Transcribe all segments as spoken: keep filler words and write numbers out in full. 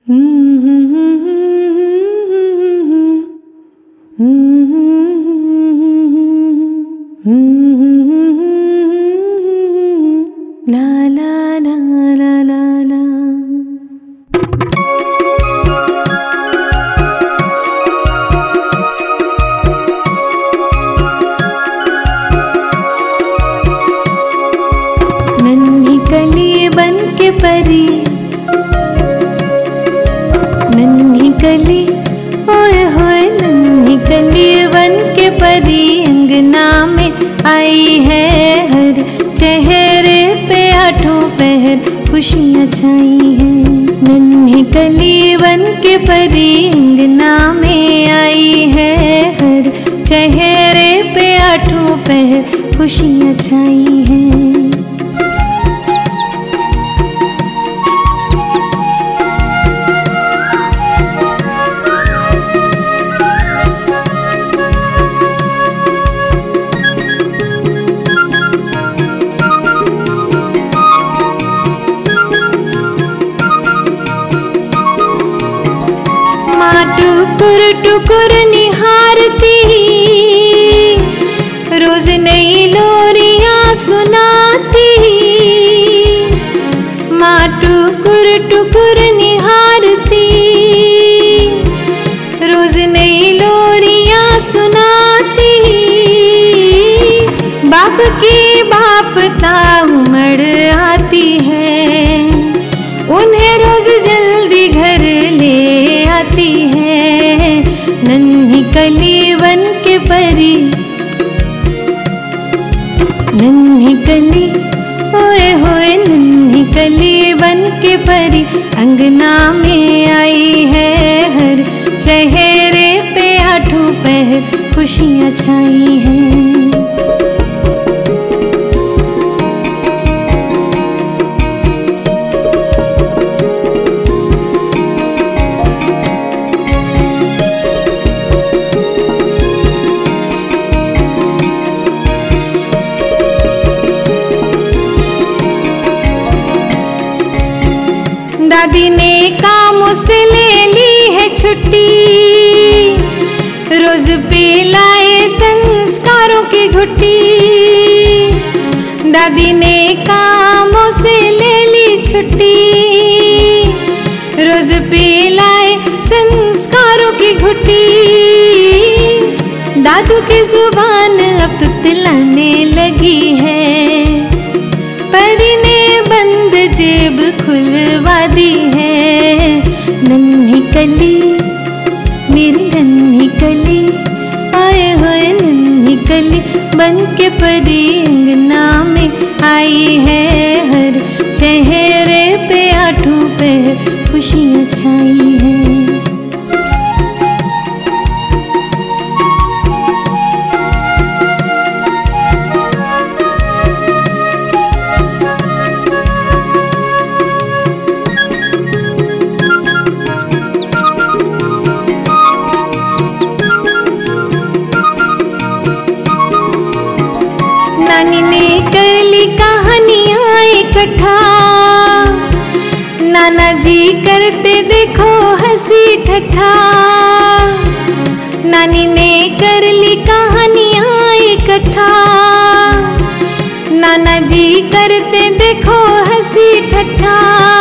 ला ला ला ला ला ला। नन्ही कली बन के परी, नन्ही कली ओए होए नन्ही कली बन के परी अंगना में आई है। हर चेहरे पे आठों पहर खुशियाँ छाई हैं। नन्ही कली बन के परी अंगना में आई है। हर चेहरे पे आठों पहर खुशियाँ छाई हैं। टुकुर टुकुर निहारती रोज नई लोरियां सुनाती। माँ टुकुर टुकुर निहारती रोज नई लोरियां सुनाती। बाप की बापता उमड़ आती है, उन्हें रोज जल्दी घर ले आती है। नन्ही कली बन के परी, नन्ही कली ओए होए नन्ही कली बन के परी अंगना में आई है। हर चेहरे पे आठों पहर खुशियाँ छाई हैं। दादी ने कामों से ले ली है छुट्टी, रोज पिलाए संस्कारों की घुट्टी। दादी ने कामों से ले ली छुट्टी, रोज पिलाए संस्कारों की घुट्टी। दादू की जुबान अब तो तिलाने लगी है, परी ने बंद जेब खुलवा दी है। नन्ही कली मेरी नन्ही कली आए हुए नन्ही कली बन के परी अंगना में आई है। हर चेहरे पे आठों पहर खुशियाँ छाई हैं। नानी ने कर ली कहानियाँ इकट्ठा, नाना जी करते देखो हंसी ठट्ठा। नानी ने कर ली कहानियाँ इकट्ठा, नाना जी करते देखो हंसी ठट्ठा।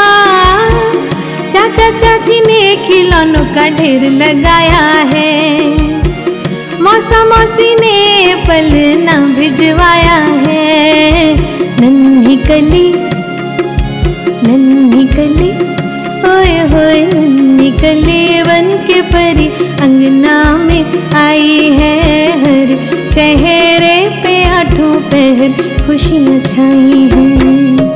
चाचा चाची ने खिलौनों का ढेर लगाया है, मौसा मौसी ने पलना भिजवाया है। नन्ही कली नन्ही कली ओए होए नन्ही कली बन के परी अंगना में आई है। हर चेहरे पे आठों पहर खुशियाँ छाई हैं।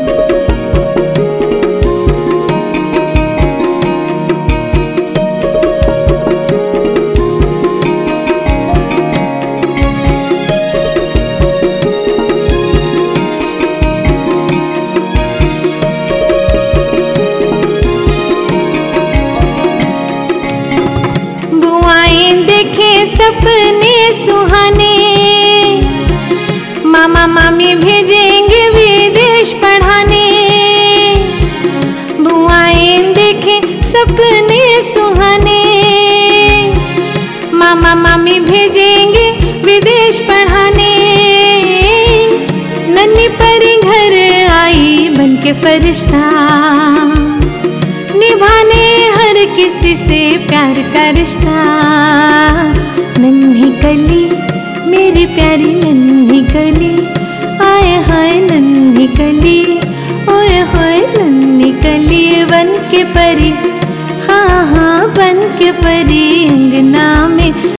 सपने सुहाने मामा मामी भेजेंगे विदेश पढ़ाने। बुआएं देखे सपने सुहाने, मामा मामी भेजेंगे विदेश पढ़ाने। नन्ही परी घर आई बन के फरिश्ता, निभाने हर किसी से प्यार का रिश्ता। नन्ही कली मेरी प्यारी नन्ही कली, आए हाय नन्ही कली, ओए होए नन्ही कली। बन के परी, हाँ हाँ बन के परी अंगना में